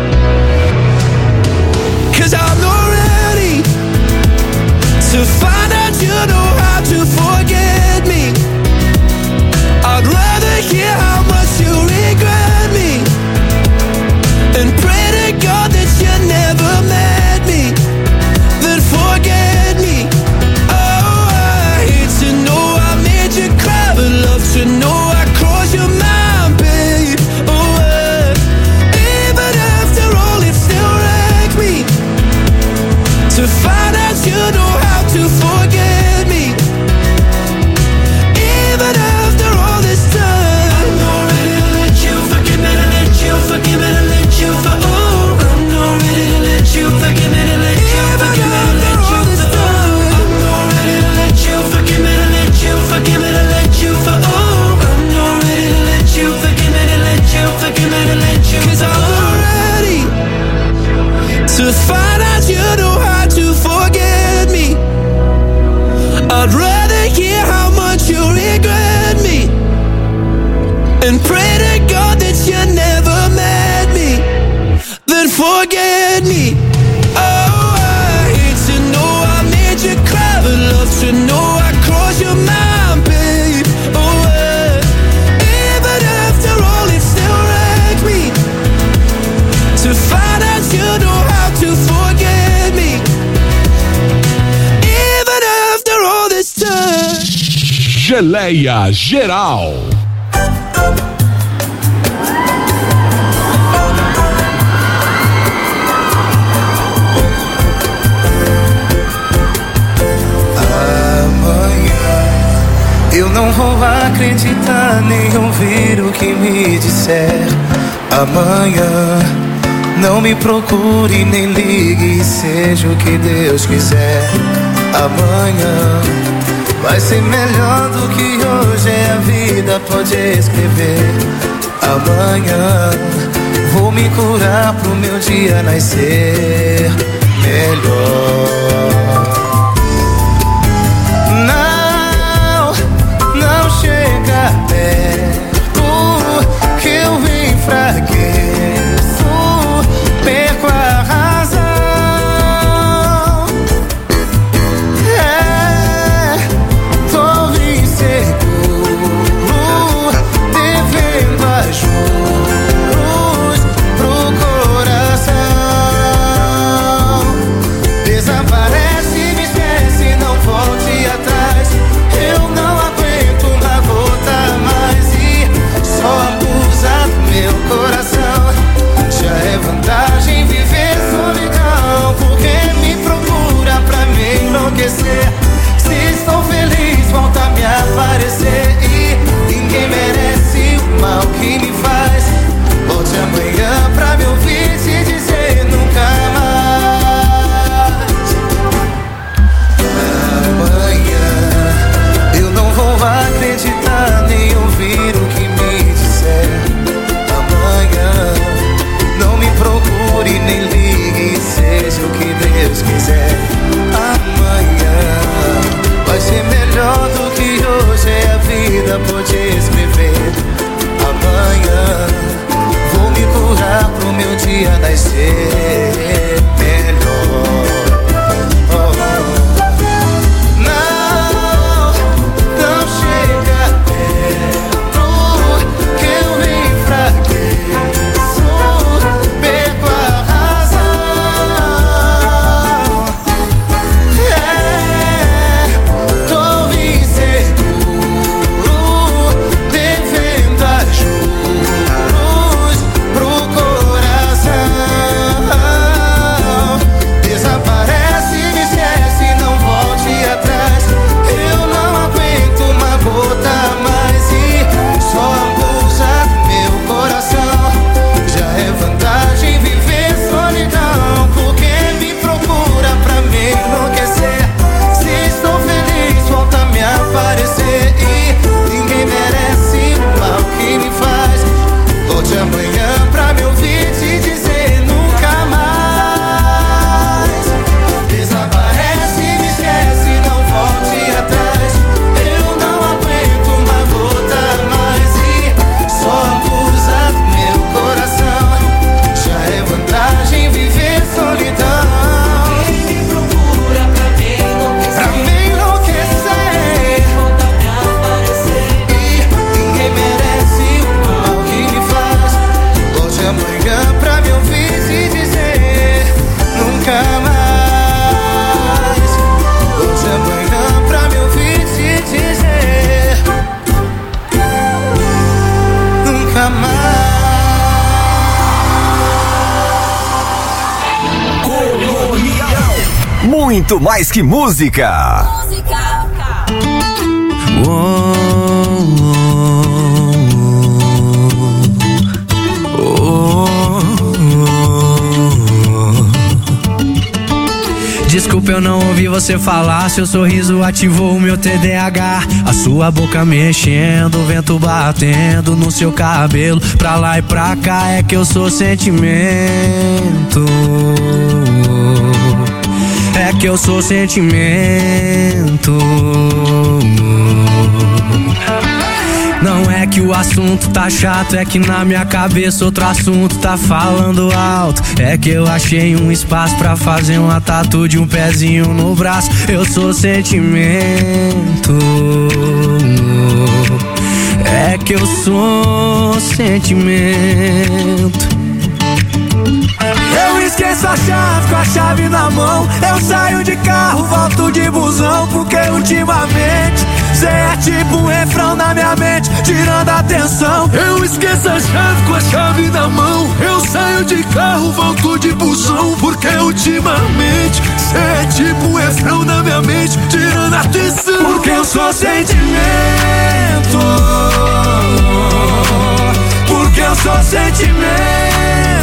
Cause I'm not ready to find out you know how to forget me. I'd rather hear how much you regret me and pray to God that you never met me, then forget me. Oh, I hate to know I made you cry, but love to know I crossed your mind, babe. Oh, uh, even after all, it still wrecked me to find out you know how to forget me. Even after all this time, I'm not ready to let you forgive me, to let you forgive me, to let you for oh, I'm not ready to let you forgive me, to let you forgive me, to let you for oh, I'm not ready to let you forgive me, to let you forgive me, to let you for oh, I'm not ready to let you forgive me, to let you forgive me, to let you. Cause I'm not ready to find out you know how to forget me. I'd rather hear how much you regret me and pray to God that you never met me, then forget me. Oh, I hate to know I made you cry, but love to know I crossed your mind, babe. Oh, uh, even after all, it still wrecked me to find out you know how to forget me. Even after all this time. Geleia Geral. Eu não vou acreditar nem ouvir o que me disser. Amanhã não me procure nem ligue, seja o que Deus quiser. Amanhã vai ser melhor do que hoje, é a vida pode escrever. Amanhã vou me curar pro meu dia nascer melhor. Chega perto que eu enfraqueço, perco a razão. É, tô inseguro, ser melhor. Oh, não, não chega perto, que eu me enfraqueço, perco a razão. É, tô inseguro, devendo a juros pro coração. Desaparece, me esquece, não volte atrás. Eu não aguento uma gota a mais e só abusa meu coração. Já é vantagem viver solidão, porque me procura pra me enlouquecer. Se estou feliz, volta a me aparecer. E ninguém merece o mal que me faz. Volte amanhã pra me ouvir te dizer nunca mais. Desaparece, me esquece, não volte atrás. Eu não aguento uma gota a mais e só abusa meu coração. Já é vantagem viver solidão. Quem me procura pra me enlouquecer, pra me enlouquecer, volta a me aparecer. E ninguém merece o mal que me faz. Volte amanhã pra me ouvir te dizer nunca mais. Volte amanhã pra me ouvir te dizer nunca mais. Muito mais que música. Desculpa, eu não ouvi você falar. Seu sorriso ativou o meu T D A H. A sua boca mexendo, o vento batendo no seu cabelo. Pra lá e pra cá é que eu sou sentimento. É que eu sou sentimento. Não é que o assunto tá chato, é que na minha cabeça outro assunto tá falando alto. É que eu achei um espaço pra fazer uma tatu de um pezinho no braço. Eu sou sentimento. É que eu sou sentimento. Eu esqueço a chave com a chave na mão. Eu saio de carro, volto de busão, porque ultimamente cê é tipo um refrão na minha mente, tirando a atenção. Eu esqueço a chave com a chave na mão. Eu saio de carro, volto de busão, porque ultimamente cê é tipo um refrão na minha mente, tirando a atenção. Porque eu sou sentimento. Porque eu sou sentimento.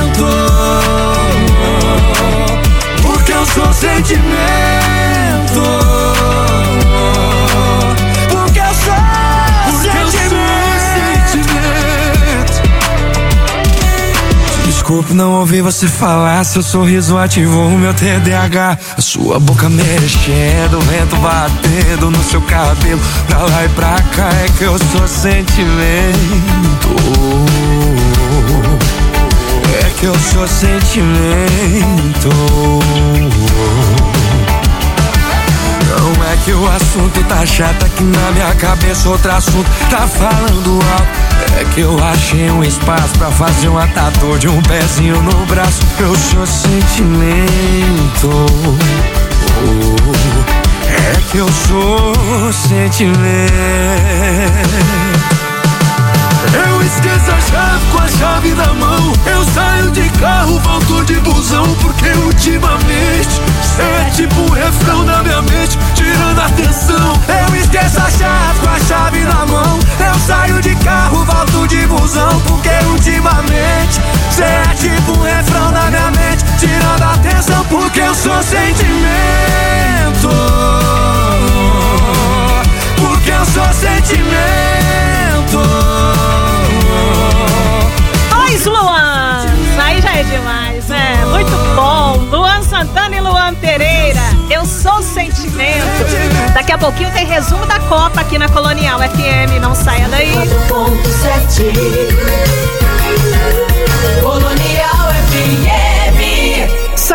Porque eu sou sentimento. Porque eu sou sentimento. Desculpe, não ouvi você falar. Seu sorriso ativou o meu T D A H. A sua boca mexendo, o vento batendo no seu cabelo. Pra lá e pra cá é que eu sou sentimento. É que eu sou sentimento. Não é que o assunto tá chato, é que na minha cabeça outro assunto tá falando alto. É que eu achei um espaço pra fazer uma tatu de um pezinho no braço. Eu sou sentimento. É que eu sou sentimento. Eu esqueço a chave com a chave na mão. Eu saio de carro, volto de busão, porque ultimamente cê é tipo um refrão na minha mente, tirando a atenção. Eu esqueço a chave com a chave na mão. Eu saio de carro, volto de busão, porque ultimamente cê é tipo um refrão na minha mente, tirando a atenção. Porque eu sou sentimento. Porque eu sou sentimento. Dois Luan, aí já é demais, né? Muito bom. Luan Santana e Luan Pereira, eu sou sentimento. Daqui a pouquinho tem resumo da Copa aqui na Colonial F M, não saia daí. Colonial F M.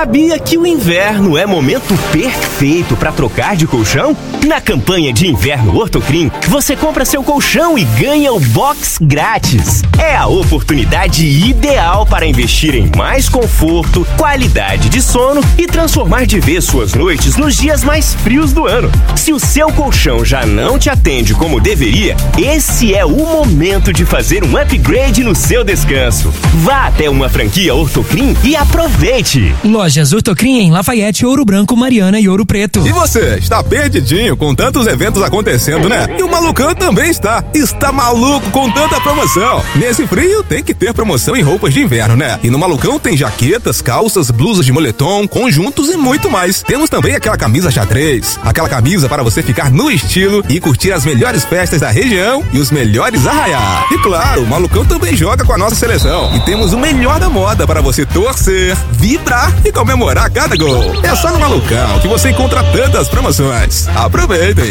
Sabia que o inverno é momento perfeito para trocar de colchão? Na campanha de inverno Ortocrim, você compra seu colchão e ganha o box grátis. É a oportunidade ideal para investir em mais conforto, qualidade de sono e transformar de vez suas noites nos dias mais frios do ano. Se o seu colchão já não te atende como deveria, esse é o momento de fazer um upgrade no seu descanso. Vá até uma franquia Ortocrim e aproveite! Lojas Ortocrim em Lafayette, Ouro Branco, Mariana e Ouro Preto. E você, está perdidinho com tantos eventos acontecendo, né? E o Malucão também está. Está maluco com tanta promoção. Nesse frio tem que ter promoção em roupas de inverno, né? E no Malucão tem jaquetas, calças, blusas de moletom, conjuntos e muito mais. Temos também aquela camisa xadrez, aquela camisa para você ficar no estilo e curtir as melhores festas da região e os melhores arraiais. E claro, o Malucão também joga com a nossa seleção. E temos o melhor da moda para você torcer, vibrar e comemorar cada gol. É só no Malucão que você encontra tantas promoções. Aproveitem!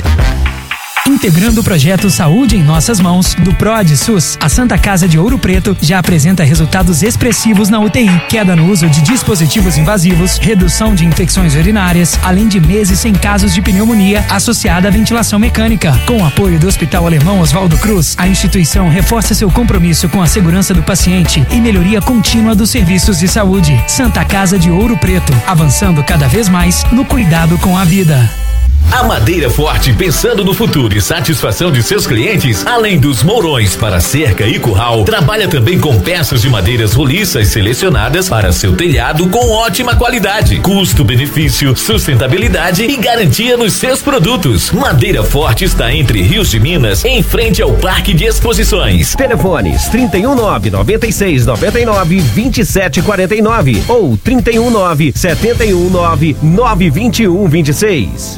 Integrando o projeto Saúde em Nossas Mãos, do PROAD SUS, a Santa Casa de Ouro Preto já apresenta resultados expressivos na U T I, queda no uso de dispositivos invasivos, redução de infecções urinárias, além de meses sem casos de pneumonia associada à ventilação mecânica. Com o apoio do Hospital Alemão Oswaldo Cruz, a instituição reforça seu compromisso com a segurança do paciente e melhoria contínua dos serviços de saúde. Santa Casa de Ouro Preto, avançando cada vez mais no cuidado com a vida. A Madeira Forte, pensando no futuro e satisfação de seus clientes, além dos mourões para cerca e curral, trabalha também com peças de madeiras roliças selecionadas para seu telhado com ótima qualidade, custo-benefício, sustentabilidade e garantia nos seus produtos. Madeira Forte está entre Rios de Minas, em frente ao Parque de Exposições. Telefones trinta e um nove, noventa e seis, noventa e nove, vinte e sete quarenta e nove ou trinta e um nove, setenta e um nove, nove vinte e um vinte e seis.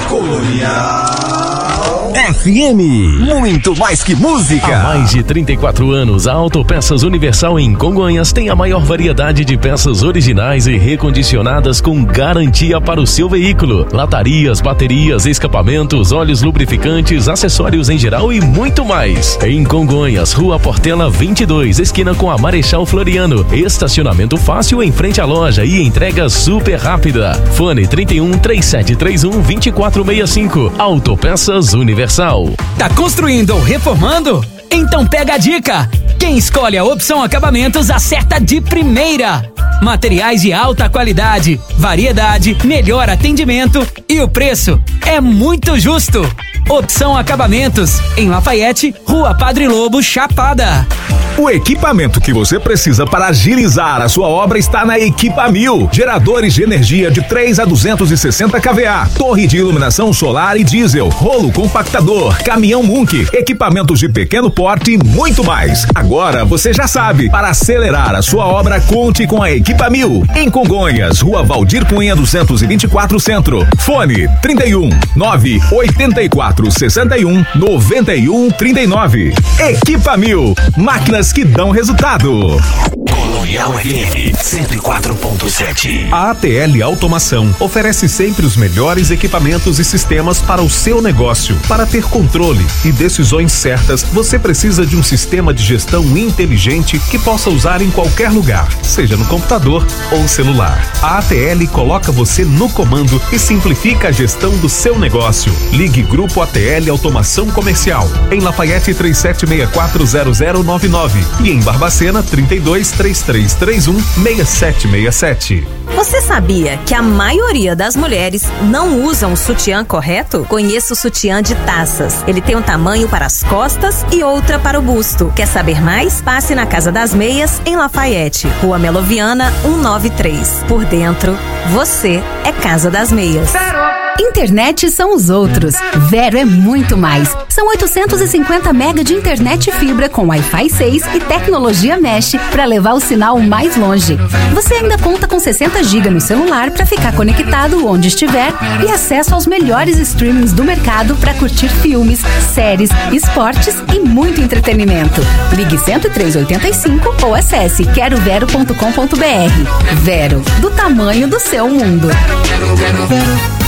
Colonial F M, muito mais que música. Há mais de trinta e quatro anos, a Autopeças Universal em Congonhas tem a maior variedade de peças originais e recondicionadas com garantia para o seu veículo. Latarias, baterias, escapamentos, óleos lubrificantes, acessórios em geral e muito mais. Em Congonhas, Rua Portela vinte e dois, esquina com a Marechal Floriano. Estacionamento fácil em frente à loja e entrega super rápida. Fone trinta e um, trinta e sete trinta e um, vinte e quatro sessenta e cinco. Autopeças Universal. Tá construindo ou reformando? Então pega a dica! Quem escolhe a Opção Acabamentos acerta de primeira! Materiais de alta qualidade, variedade, melhor atendimento e o preço é muito justo. Opção Acabamentos, em Lafayette, Rua Padre Lobo, Chapada. O equipamento que você precisa para agilizar a sua obra está na Equipamil. Geradores de energia de três a duzentos e sessenta kVA, torre de iluminação solar e diesel, rolo compactador, caminhão Munk, equipamentos de pequeno porte e muito mais. Agora você já sabe, para acelerar a sua obra, conte com a Equipamil. Em Congonhas, Rua Valdir Cunha duzentos e vinte e quatro Centro. Fone trinta e um, nove oitenta e quatro, sessenta e um, noventa e um, trinta e nove. Equipamil, máquinas que dão resultado. Colonial F M cento e quatro ponto sete. A A T L Automação oferece sempre os melhores equipamentos e sistemas para o seu negócio. Para ter controle e decisões certas, você precisa de um sistema de gestão inteligente que possa usar em qualquer lugar, seja no computador ou celular. A A T L coloca você no comando e simplifica a gestão do seu negócio. Ligue Grupo A T L Automação Comercial em Lafayette três sete seis quatro zero zero nove nove e em Barbacena trinta e dois, trinta e três trinta e um, seis sete seis sete. Você sabia que a maioria das mulheres não usam o sutiã correto? Conheça o sutiã de taças. Ele tem um tamanho para as costas e outra para o busto. Quer saber mais? Passe na Casa das Meias, em Lafayette, Rua Meloviana cento e noventa e três. Por dentro, você é Casa das Meias. Internet são os outros. Vero é muito mais. São oitocentos e cinquenta mega de internet fibra com Wi-Fi seis e tecnologia Mesh para levar o sinal mais longe. Você ainda conta com sessenta gigas no celular para ficar conectado onde estiver e acesso aos melhores streamings do mercado para curtir filmes, séries, esportes e muito entretenimento. Ligue cento e três oitenta e cinco ou acesse quero vero ponto com ponto br. Vero, do tamanho do seu mundo. Vero, Vero, Vero.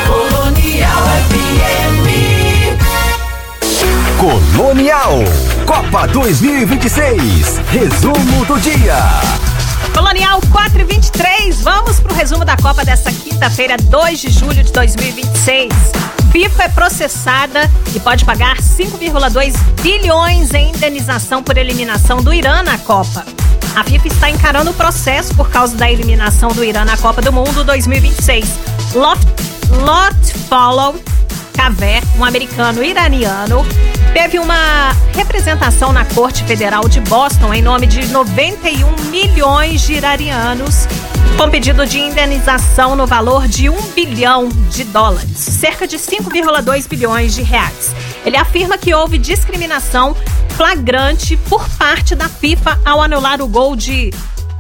Colonial. Copa dois mil e vinte e seis. Resumo do dia. Colonial quatro e vinte e três, vamos pro resumo da Copa desta quinta-feira, dois de julho de dois mil e vinte e seis. FIFA é processada e pode pagar cinco vírgula dois bilhões em indenização por eliminação do Irã na Copa. A FIFA está encarando o processo por causa da eliminação do Irã na Copa do Mundo dois mil e vinte e seis. Lot, Lotfollow Kaver, um americano iraniano, teve uma representação na Corte Federal de Boston em nome de noventa e um milhões de iranianos, com pedido de indenização no valor de um bilhão de dólares, cerca de cinco vírgula dois bilhões de reais. Ele afirma que houve discriminação flagrante por parte da FIFA ao anular o gol de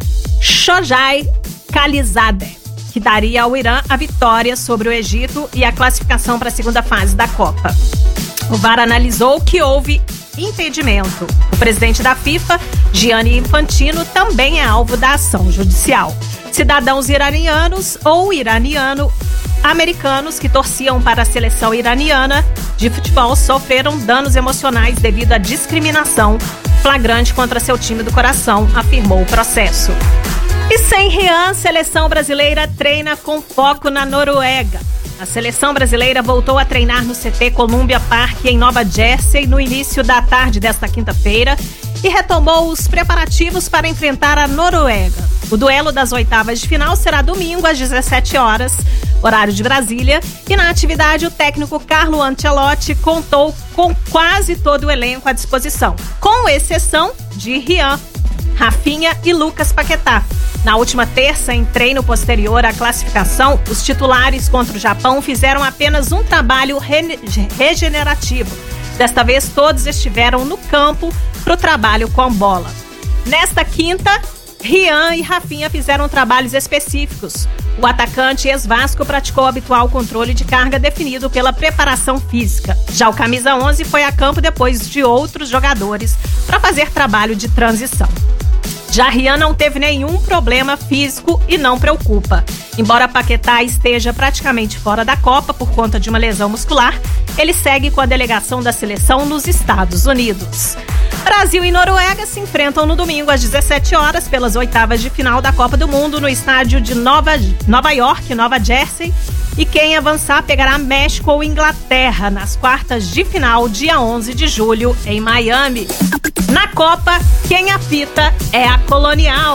Shojai Khalizadeh, que daria ao Irã a vitória sobre o Egito e a classificação para a segunda fase da Copa. O V A R analisou que houve impedimento. O presidente da FIFA, Gianni Infantino, também é alvo da ação judicial. Cidadãos iranianos ou iraniano-americanos que torciam para a seleção iraniana de futebol sofreram danos emocionais devido à discriminação flagrante contra seu time do coração, afirmou o processo. E sem Rian, seleção brasileira treina com foco na Noruega. A seleção brasileira voltou a treinar no C T Columbia Park em Nova Jersey no início da tarde desta quinta-feira e retomou os preparativos para enfrentar a Noruega. O duelo das oitavas de final será domingo às dezessete horas, horário de Brasília, e na atividade o técnico Carlo Ancelotti contou com quase todo o elenco à disposição, com exceção de Rian, Rafinha e Lucas Paquetá. Na última terça, em treino posterior à classificação, os titulares contra o Japão fizeram apenas um trabalho re- regenerativo. Desta vez, todos estiveram no campo para o trabalho com bola. Nesta quinta, Rian e Rafinha fizeram trabalhos específicos. O atacante ex-Vasco praticou o habitual controle de carga definido pela preparação física. Já o camisa onze foi a campo depois de outros jogadores para fazer trabalho de transição. Já Rian não teve nenhum problema físico e não preocupa. Embora Paquetá esteja praticamente fora da Copa por conta de uma lesão muscular, ele segue com a delegação da seleção nos Estados Unidos. Brasil e Noruega se enfrentam no domingo às dezessete horas pelas oitavas de final da Copa do Mundo no estádio de Nova, Nova York, Nova Jersey. E quem avançar pegará México ou Inglaterra nas quartas de final, dia onze de julho, em Miami. Na Copa, quem apita é a Colonial.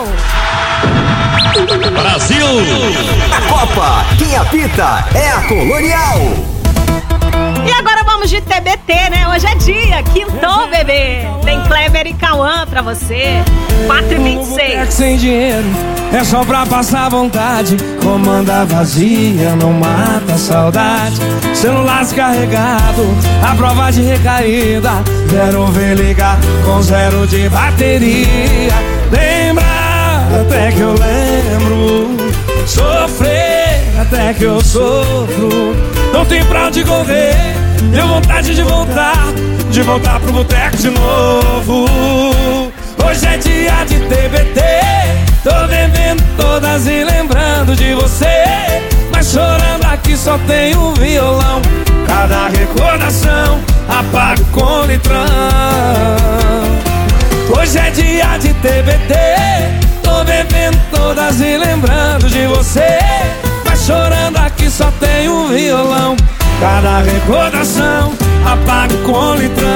Brasil! Na Copa, quem apita é a Colonial. E agora vamos de T B T, né? Hoje é dia, quintou, bebê. Tem Kleber e Cauã pra você. quatro e vinte e seis. Sem dinheiro, é só pra passar vontade. Comanda vazia, não mata a saudade. Celular descarregado, a prova de recaída. Quero ver ligar com zero de bateria. Lembra até que eu lembro. Sofrer até que eu sofro. Não tem pra onde correr. Deu vontade de voltar, de voltar pro boteco de novo. Hoje é dia de T B T. Tô bebendo todas e lembrando de você. Mas chorando aqui só tem um violão. Cada recordação apago com litrão. Hoje é dia de T B T. Tô bebendo todas e lembrando de você. Mas chorando aqui só tem um violão. Cada recordação apago com litrão.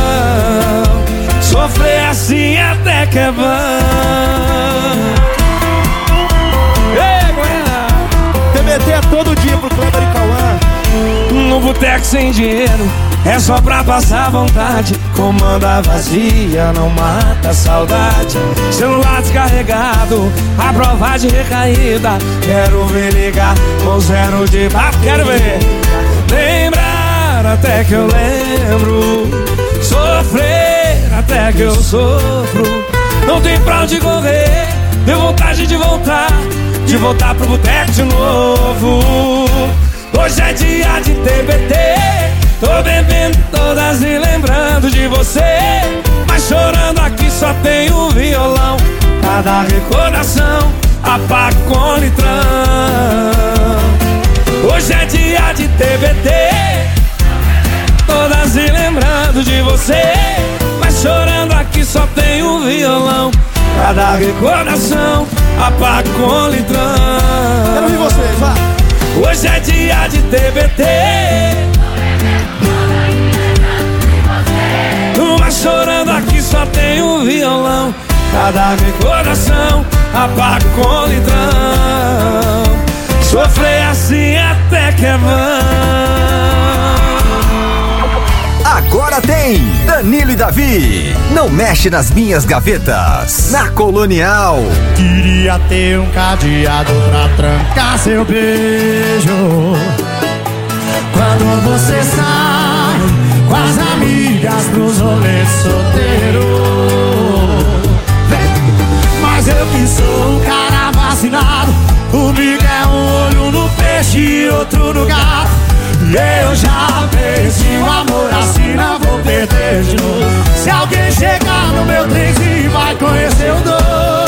Sofrer assim até que é bom. Ei, Goiânia! T B T é todo dia pro Kleber e Cauã. No boteco sem dinheiro, é só pra passar vontade. Comanda vazia, não mata a saudade. Celular descarregado, a prova de recaída. Quero ver ligar com zero de bafo. Quero ver lembrar até que eu lembro. Sofrer até que eu sofro. Não tem pra onde correr. Deu vontade de voltar, de voltar pro boteco de novo. Hoje é dia de T B T. Tô bebendo todas e lembrando de você. Mas chorando aqui só tem um violão. Cada recordação apago com litrão. Hoje é dia de T B T. Todas e lembrando de você. Mas chorando cada recordação apago com litrão. Quero ouvir vocês, vai. Hoje é dia de T B T. Uma chorando aqui só tem um violão. Cada recordação apago com litrão. Sofrer assim até que é vão. Agora tem Danilo e Davi. Não mexe nas minhas gavetas. Na Colonial. Queria ter um cadeado pra trancar seu beijo. Quando você sai com as amigas pros rolês solteiro. Mas eu que sou um cara vacinado. Comigo é um olho no peixe e outro no gato. E eu já venci o amor assim, não vou perder de novo. Se alguém chegar no meu trenzinho vai conhecer o dono.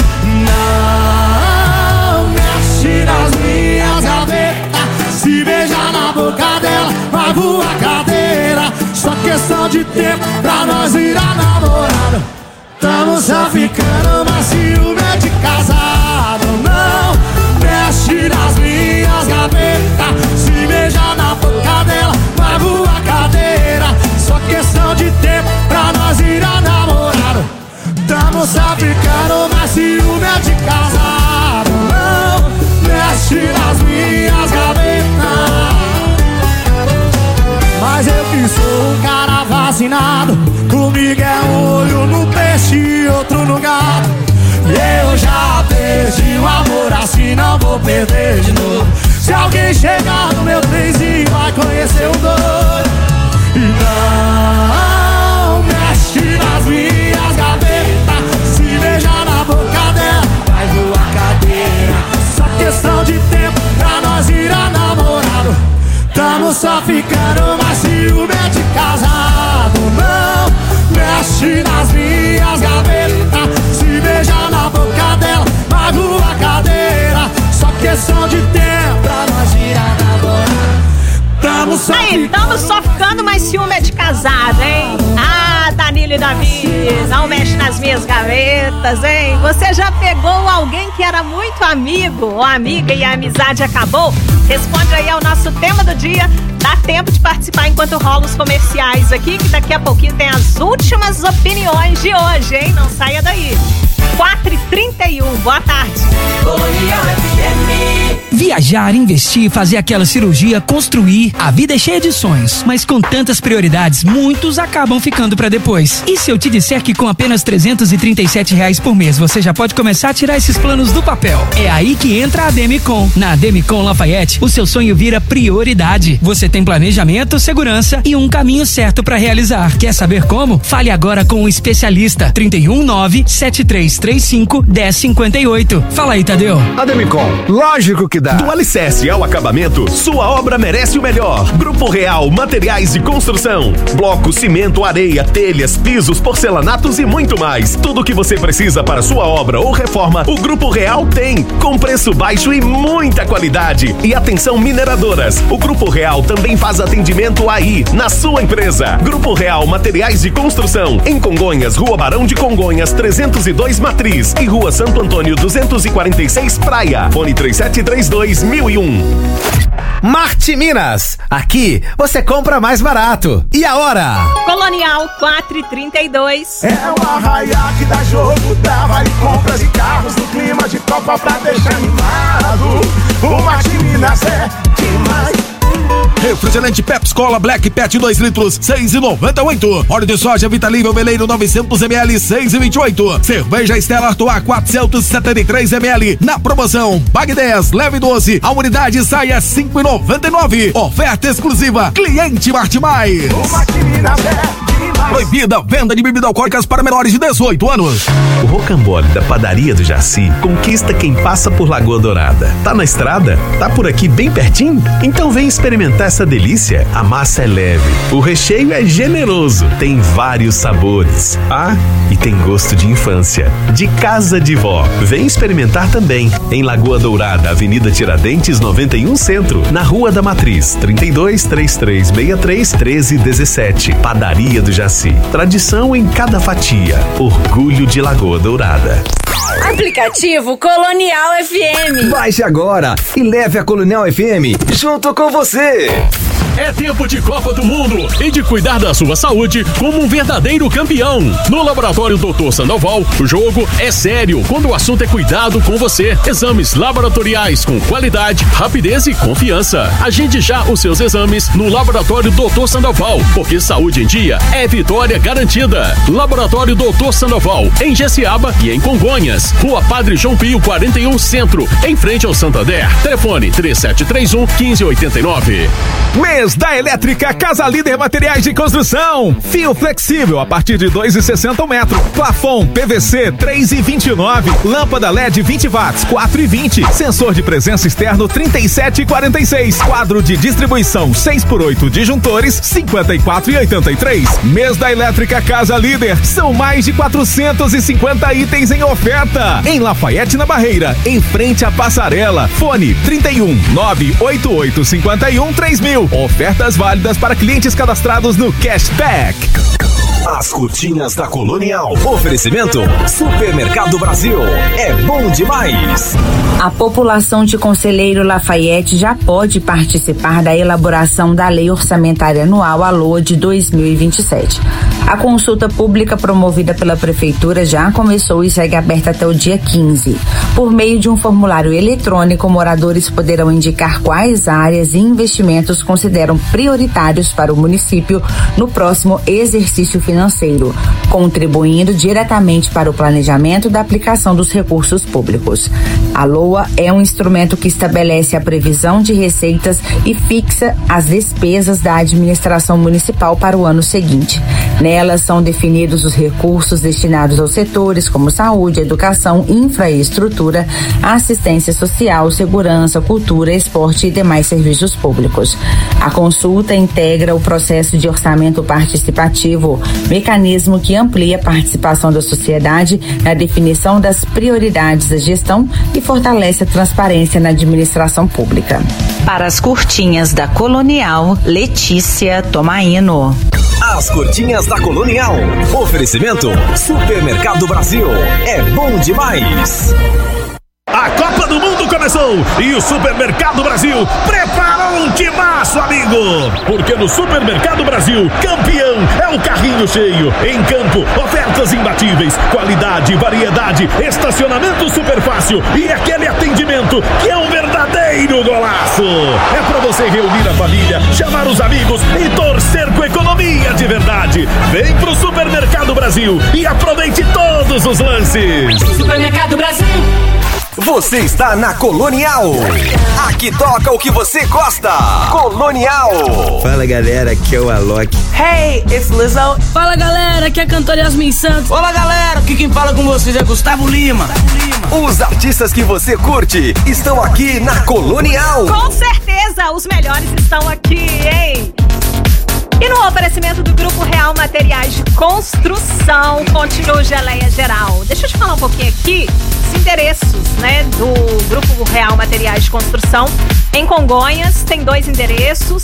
Não mexe nas minhas gavetas. Se beijar na boca dela vai voar cadeira. Só questão de tempo pra nós virar namorado. Tamo só ficando, mas ciúme é de casado. Não mexe nas minhas gavetas. Se beijar na boca dela vai voar cadeira. Só questão de tempo pra nós virar namorado. Tamo só ficando, mas ciúme é de casado. Não mexe nas minhas gavetas. Mas eu que sou um cara vacinado. Comigo é um olho no peixe e outro no gato. E eu já perdi o amor assim, não vou perder de novo. Se alguém chegar no meu trenzinho vai conhecer o doido. E não mexe nas minhas gavetas. Se beijar na boca dela vai voar cadeira. Só questão de tempo pra nós virar namorado. Tamo só ficando, mas ciúme é de casado. Não mexe nas minhas gavetas. Se beijar na boca dela vai voar cadeira. Só questão de tempo pra nós virar namorado. Tamo só Aí, tamo só ficando, mas ciúme é de casado, hein? Ah, Danilo e Davi, não mexe nas minhas gavetas, hein? Você já pegou alguém que era muito amigo ou amiga e a amizade acabou? Responde aí ao nosso tema do dia. Dá tempo de participar enquanto rola os comerciais aqui, que daqui a pouquinho tem as últimas opiniões de hoje, hein? Não saia daí. quatro e trinta e um, boa tarde. Viajar, investir, fazer aquela cirurgia, construir. A vida é cheia de sonhos, mas com tantas prioridades, muitos acabam ficando pra depois. E se eu te disser que com apenas trezentos e trinta e sete reais por mês você já pode começar a tirar esses planos do papel? É aí que entra a Demicon. Na Demicon Lafayette, o seu sonho vira prioridade. Você tem planejamento, segurança e um caminho certo pra realizar. Quer saber como? Fale agora com o especialista. trinta e um, nove, sete três três cinco, um zero cinco oito. Fala aí, Tadeu. A Demicon, lógico que dá. Do alicerce ao acabamento, sua obra merece o melhor. Grupo Real Materiais de Construção. Bloco, cimento, areia, telhas, pisos, porcelanatos e muito mais. Tudo o que você precisa para sua obra ou reforma, o Grupo Real tem. Com preço baixo e muita qualidade. E atenção, mineradoras. O Grupo Real também faz atendimento aí, na sua empresa. Grupo Real Materiais de Construção. Em Congonhas, Rua Barão de Congonhas, trezentos e dois Matriz. E Rua Santo Antônio, duzentos e quarenta e seis Praia. Fone três sete três dois, mil e um. Marte Minas. Aqui você compra mais barato. E a hora? Colonial quatro e trinta e dois. É o arraiá que dá jogo, dá vale compras e carros no clima de Copa pra deixar animado. O Marte Minas é demais. Refrigerante Pepsi Cola Black Pet dois litros, seis e noventa e oito. Óleo de soja Vitalível Veleiro novecentos mililitros, seis e vinte e oito. Cerveja Stella Artois quatrocentos e setenta e três mililitros. Na promoção, pague dez, leve doze. A unidade sai a cinco e noventa e nove. Oferta exclusiva, cliente Marte Mais. Proibida venda de bebidas alcoólicas para menores de dezoito anos. O rocambole da padaria do Jaci conquista quem passa por Lagoa Dourada. Tá na estrada? Tá por aqui bem pertinho? Então vem experimentar essa delícia, a massa é leve, o recheio é generoso, tem vários sabores. Ah, e tem gosto de infância, de casa de vó. Vem experimentar também, em Lagoa Dourada, Avenida Tiradentes noventa e um Centro, na Rua da Matriz, trinta e dois, trinta e três, sessenta e três, treze dezessete. Padaria do Jaci, tradição em cada fatia, orgulho de Lagoa Dourada. Aplicativo Colonial F M. Baixe agora e leve a Colonial F M junto com você. É tempo de Copa do Mundo e de cuidar da sua saúde como um verdadeiro campeão. No Laboratório doutor Sandoval, o jogo é sério quando o assunto é cuidado com você. Exames laboratoriais com qualidade, rapidez e confiança. Agende já os seus exames no Laboratório doutor Sandoval, porque saúde em dia é vitória garantida. Laboratório doutor Sandoval, em Jessiaba e em Congonhas. Rua Padre João Pio, quarenta e um Centro, em frente ao Santander. Telefone três sete três um, um cinco oito nove. Mês da Elétrica Casa Líder Materiais de Construção. Fio flexível a partir de dois e sessenta o metro. Plafon P V C três e vinte e nove. Lâmpada L E D vinte watts quatro e vinte. Sensor de presença externo trinta e sete e quarenta e seis. Quadro de distribuição seis por oito disjuntores cinquenta e quatro e oitenta e três. Mês da Elétrica Casa Líder. São mais de quatrocentos e cinquenta itens em oferta. Em Lafayette na Barreira, em frente à passarela. Fone trinta e um, nove oito oito cinco um, três mil. Ofertas válidas para clientes cadastrados no Cashback. As curtinhas da Colonial. Oferecimento Supermercado Brasil. É bom demais. A população de Conselheiro Lafayette já pode participar da elaboração da Lei Orçamentária Anual A L O A de dois mil e vinte e sete. A consulta pública promovida pela Prefeitura já começou e segue aberta até o dia quinze. Por meio de um formulário eletrônico, moradores poderão indicar quais áreas e investimentos consideram prioritários para o município no próximo exercício financeiro, contribuindo diretamente para o planejamento da aplicação dos recursos públicos. A L O A é um instrumento que estabelece a previsão de receitas e fixa as despesas da administração municipal para o ano seguinte. Nelas são definidos os recursos destinados aos setores como saúde, educação, infraestrutura, assistência social, segurança, cultura, esporte e demais serviços públicos. A consulta integra o processo de orçamento participativo, mecanismo que amplia a participação da sociedade na definição das prioridades da gestão e fortalece a transparência na administração pública. Para as curtinhas da Colonial, Letícia Tomaino. As curtinhas da Colonial. Oferecimento Supermercado Brasil. É bom demais. A Copa do Mundo começou e o Supermercado Brasil preparou um timaço, amigo! Porque no Supermercado Brasil, campeão é o carrinho cheio. Em campo, ofertas imbatíveis, qualidade, variedade, estacionamento super fácil e aquele atendimento que é um verdadeiro golaço. É pra você reunir a família, chamar os amigos e torcer com economia de verdade. Vem pro Supermercado Brasil e aproveite todos os lances. Supermercado Brasil. Você está na Colonial. Aqui toca o que você gosta. Colonial. Fala galera, aqui é o Alok. Hey, it's Lizzo. Fala galera, aqui é a cantora Yasmin Santos. Olá galera, aqui quem fala com vocês é Gustavo Lima. Os artistas que você curte estão aqui na Colonial. Com certeza, os melhores estão aqui, hein? E no oferecimento do Grupo Real Materiais de Construção, continua o Geleia Geral. Deixa eu te falar um pouquinho aqui os endereços, né, do Grupo Real Materiais de Construção. Em Congonhas tem dois endereços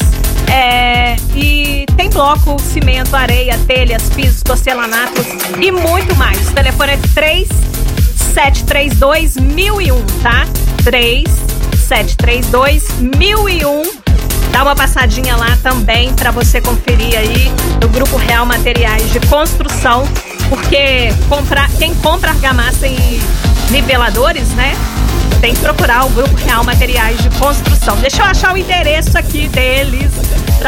é, e tem bloco, cimento, areia, telhas, pisos, porcelanatos e muito mais. O telefone é três sete três dois mil e um, tá? três sete três dois mil e um. Dá uma passadinha lá também para você conferir aí no Grupo Real Materiais de Construção, porque comprar, quem compra argamassa e niveladores, né, tem que procurar o Grupo Real Materiais de Construção. Deixa eu achar o endereço aqui deles.